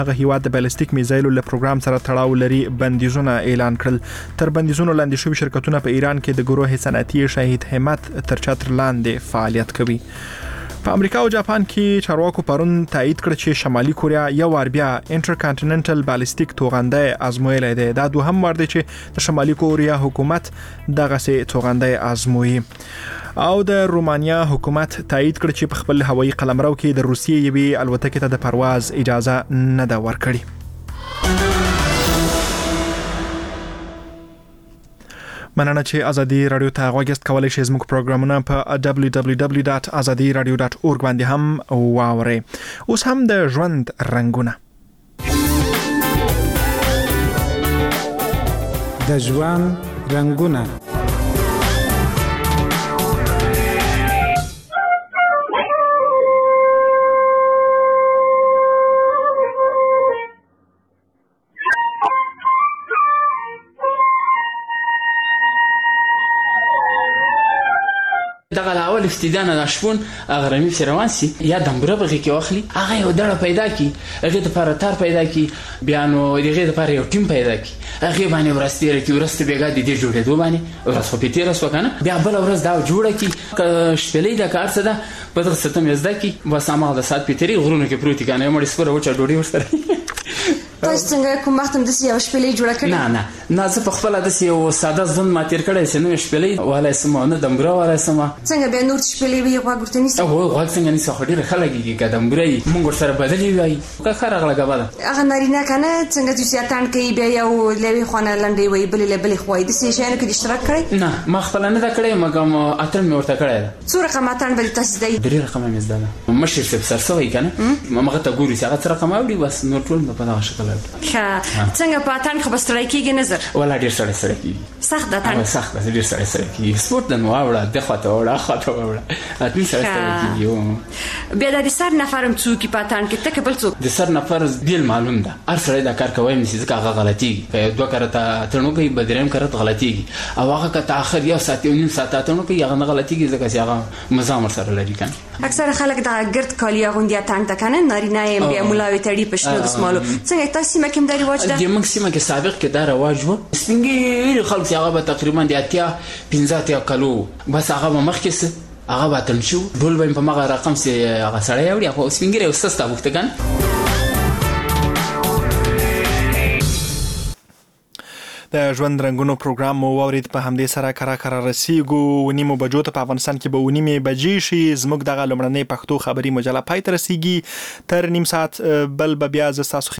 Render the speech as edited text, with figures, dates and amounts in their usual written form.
هغه هیواد د بالستیک میزایلو له پروګرام سره تړاو لري بندیزونه اعلان کړل. تر بندیزونو لاندې شوي شرکتونه په ایران کې د ګروه صنعتي شهید همت تر چتر لاندې فعالیت کوي. په امریکا او جاپان کې چارواکو پرون تایید کړ چې شمالي کوریا یو وار بیا انټرکانټیننټل بالستیک توغنده ازمویلی دی. دا دوهم وار دی چې د شمالي کوریا حکومت دغسې توغنده ازموي. او د رومانیا حکومت تایید کړ چې په خپل هوایي قلمرو کې د روسیې یوې الوتکې ته د پرواز اجازه نه ده ورکړې. مننه چې ازادي رادیو ته غوږ یاست. کولی شئ زموږ پروګرامونه په www.azadiradio.org باندې هم واورئ. اوس هم د ژوند رنګونه. د ژوند رنګونه. دغه اول افتدان نشپون اغرمی روان سي یا دمبره بغي کې واخلي هغه یو ډړه پیدا کی هغه د پارتار پیدا کی بیا نو دغه د پاره یو ټیم پیدا کی هغه باندې ورستیره کی ورسته بیګا د دې جوړېدو باندې ورس په پیټه رس وکنه بیا بل ورس دا جوړه کی شپلې د کار څه ده په دغه ستم یزدا کی وسامه د سات پیټری غرونه کې پروتي کنه مړ سپره وچا ډوډۍ ورسره. تاسو څنګه کوم وخت هم د یو شپلې جوړه کړې؟ نه زه په خپل د یو ساده ژوند ما تیر کړی چې نو شپلې ولا سم نه دمبره ولا سم څنګه به نور شپلې وي غوړته نيسه او غوړ څنګه نيسه خډيره خلګي کې دمبره مونږ سره بدلی وای که خره غلګه بل هغه نارینه کنه څنګه چې سیاتان کوي بیا یو لوي خونه لنډي وای بل له بل خوای د سې شانو کې اشتراک کړی؟ نه ما خپل نه دا کړی مګم اتن مې ورته کړی. څو رقم اتن بل تاسو دی؟ درې رقم مې زده مشر څه سر سوې کنه ما مغه ته ګوري څنګه څه رقم اوړي بس نور ټول په دغه شکل اوړي. څنګه په اتن خو بستړی کېږي نظر ولا ډیر سره کېږي سخت ده اتن سخت ده ډیر سره کېږي سپورت د نو اوړه د خواته اوړه اتن سره کېږي. بیا د سر نفرم څوک په اتن کې تک بل څوک د سر نفر بیل معلوم ده هر سره دا کار کوي نسی ځکه هغه غلطيږي په دوه کرته ترنو کوي بدریم کرت غلطيږي او هغه که تاخر یو ساعت یو نیم ساعت ترنو کوي هغه غلطيږي ځکه چې هغه مزامر سره لري کنه. اکثر خلک دا ګرد کالیا غوندي اتن تکنه نارینه یې بیا ملاوي تړي پښنو د سمالو څنګه تاسو مکه د رواج ده؟ د مکسیمه کې سابق کې دا رواج وو سپینګي خلک چې هغه تقریبا د اتیا 15 کالو بس هغه مخکې هغه باتل شو ډول به په مغه رقم سي هغه سړی وړي خو سپینګي او سستا وختګان. د ژوند رنګونو پروګرام مو واورید. په همدې سره کرا رسیږو نیمو بجو ته په افغانستان کې به نیمه بجې شي. زموږ دغه لمړنۍ پښتو خبري مجله پای ته رسیږي. تر نیم ساعت بل بیا ز تاسو